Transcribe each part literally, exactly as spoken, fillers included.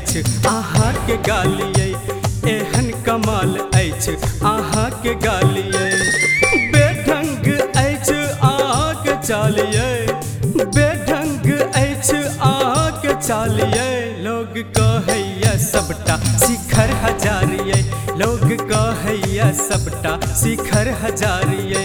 अछि अहाँ के गालियै, एहन कमाल अछि अहाँ के गालियै। बेढंग अछि अहाँ के चालियै, बेढंग अछि अहाँ के चालियै। लोग कहैया सबटा शिखर हजारियै, लोग कहैया सबटा शिखर हजारियै।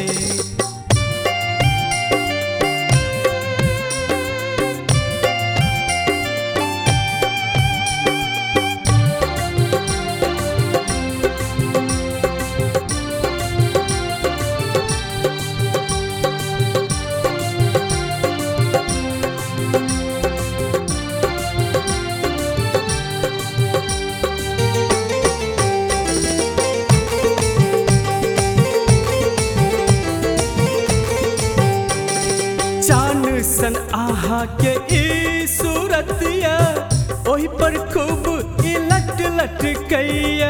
चान सन आहा के ई सूरतिया, ओही पर खूब ई लट लटकैया।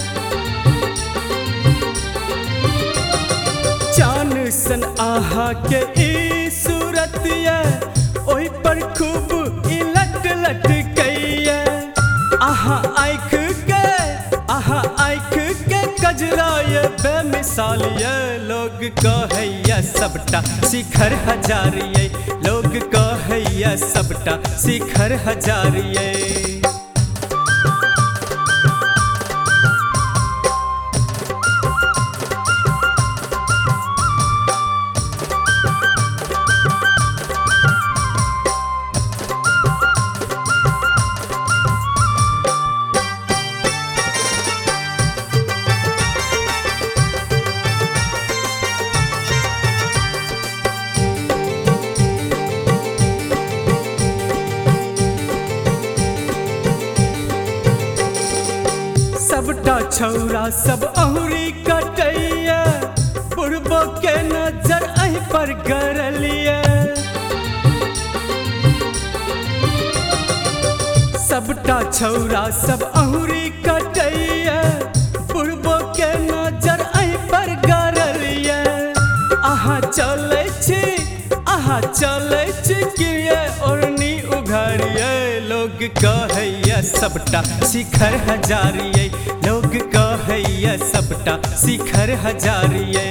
चान सन आहा के ई सूरतिया, ओही पर खूब ई लट लटकैया। आहा आँख के आहा आँख के कजरा ये बेमिसाल ये। लोग कहैया सबटा शिखर हजारियै, लोग कहैया सबटा शिखर हजारियै। सबटा छौरा सब अहुरी कटैया, बुढ़बो के नजर अहीं पर गरलिया। सबटा छौरा सब अहुरी कटैया, बुढ़बो के नजर अहीं पर गरलिया। अहाँ चलै छी अहाँ चलै छी किए ओढ़नी उघारियै। लोग कहैया सबटा शिखर हजारियै, लोग कहैया सबटा शिखर हजारियै।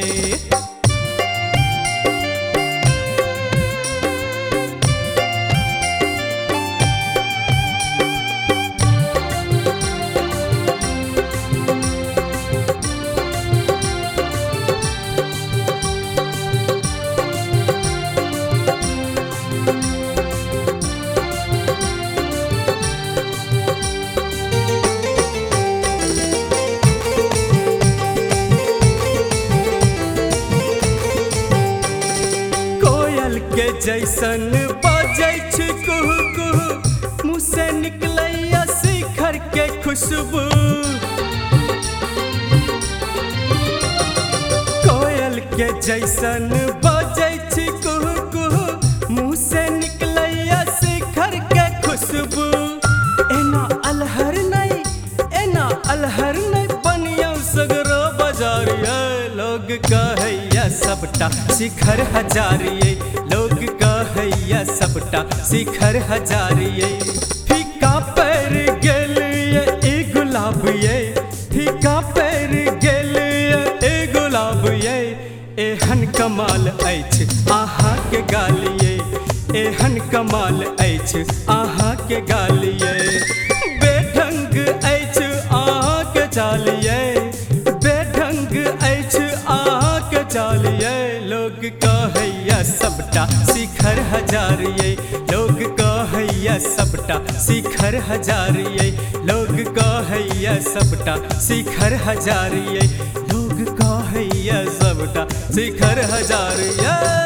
के जैसन बजै छै कुहू कुहू, मुँह से निकलैया शिखर के खुशबू। कोयल के जैसन बजै छै कुहू कुहू, मुँह से निकलैया शिखर के खुशबू। एना अलहर नहीं एना अलहर नहीं बनिया सगरो बजारियै। लोग कहैया सबटा शिखर हजारियै, लोग कहैया सबटा शिखर हजारियै। फीका पैर गेलियै ई गुलाब ये, फीका पैर गेलियै ई गुलाब ये। एहन कमाल अछि अहाँ के गालियै, एहन कमाल अछि अहाँ के गालियै। बेढंग अछि अहाँ के चालियै, बेढंग अछि अहाँ के चालियै। लोग कहैया सबटा शिखर हजारियै, लोग कहैया सबटा शिखर हजारियै। लोग कहैया सबटा शिखर हजारियै, लोग कहैया सबटा शिखर हजारियै।